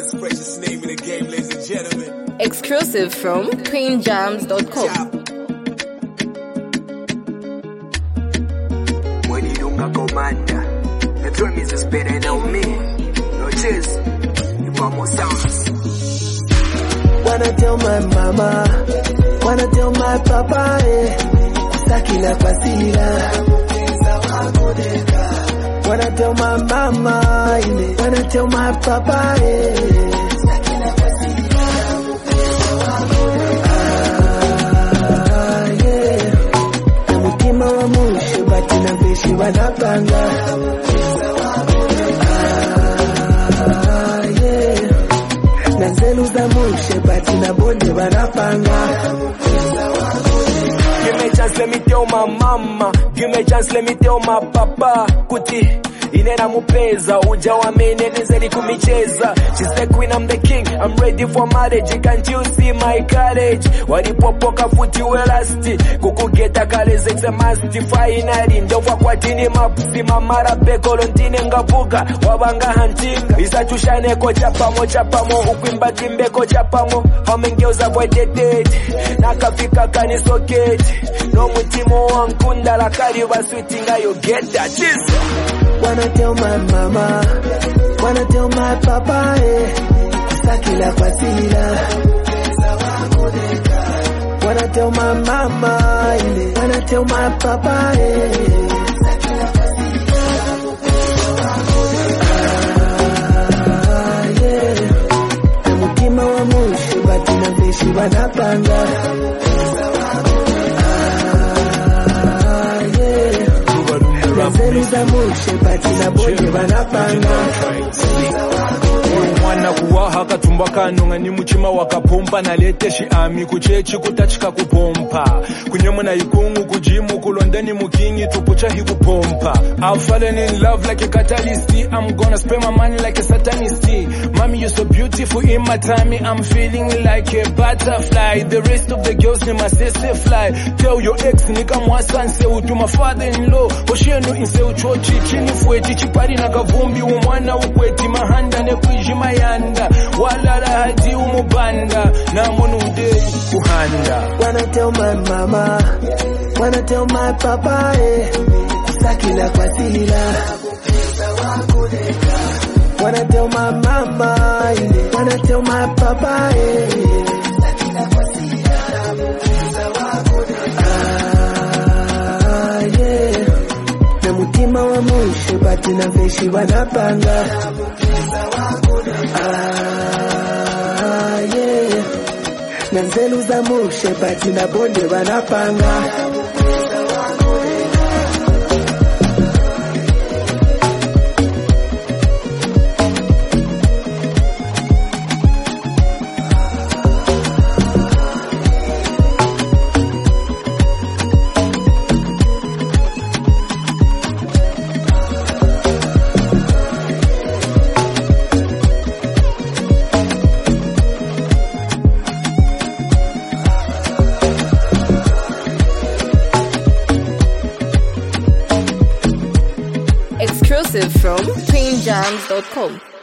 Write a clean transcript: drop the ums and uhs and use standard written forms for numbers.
Most precious name in the game, ladies and gentlemen. Exclusive from queenjams.com. When you don't got commander, the drum is better than me. No chase, you want more sounds. Wanna tell my mama, wanna tell my papa, sakila pasila. Wanna tell my mama, wanna tell my papa, sakila pasila. Mutima wa mushe bati na beshi wanapanga. Nanzelu za mushe bati na bonde wanapanga. Give me a chance, let me tell my mama. Give me a chance, let me tell my papa. Kuti inena mupeza uja wa menenezeli kumicheza. She's the queen, I'm the king, I'm ready for marriage. Can't you see my courage? Walipopoka futi welasti kukugeta kale zexe masti. Finally ndova kwa tini mapusi mamara pekolo ntine ngavuga wabanga hantinga. Isachushane ko chapamo ukwimba kimbeko chapamo. Hamengeuza kwa tetete nakafika kanisoketi. No mutimo wankunda la kari wa sweetinga you get that Jesus. Wanna tell my mama, wanna tell my papa, sakila pasila. Wanna tell my mama, wanna tell my papa, sakila pasila. Mutima wa mushe bati na beshi wanapanga. Nanzelu za mushe bati na bonde wanapanga. Mwana kuwaha katumba kanunga ni muchima wakapompa na lete shi ami kuchechi kutachika kupompa kunyemo na ikungu kujimu kulondani mukingi tupucha hi kupompa. I've fallen in love like a catalyst. I'm gonna spend my money like a satanist. Mommy, you're so beautiful in my tummy. I'm feeling like a butterfly. The rest of the girls in my sister fly. Tell your ex nika mwasanse utu my father-in-law. Oshenu inse uchochi chini fueti chipari na kavumbi umwana ukweti mahanda ne kujima yanda walala hadi umubanda na monude kuhanda. Wanna tell my mama, wanna tell my papa, sakila pasila. Wanna tell my mama, wanna tell my papa, sakila pasila. Na mutima wa mushe bati na veshi wanapanga. Nanzelu za mushe bati na bonde wanapanga. Exclusive from queenjams.com.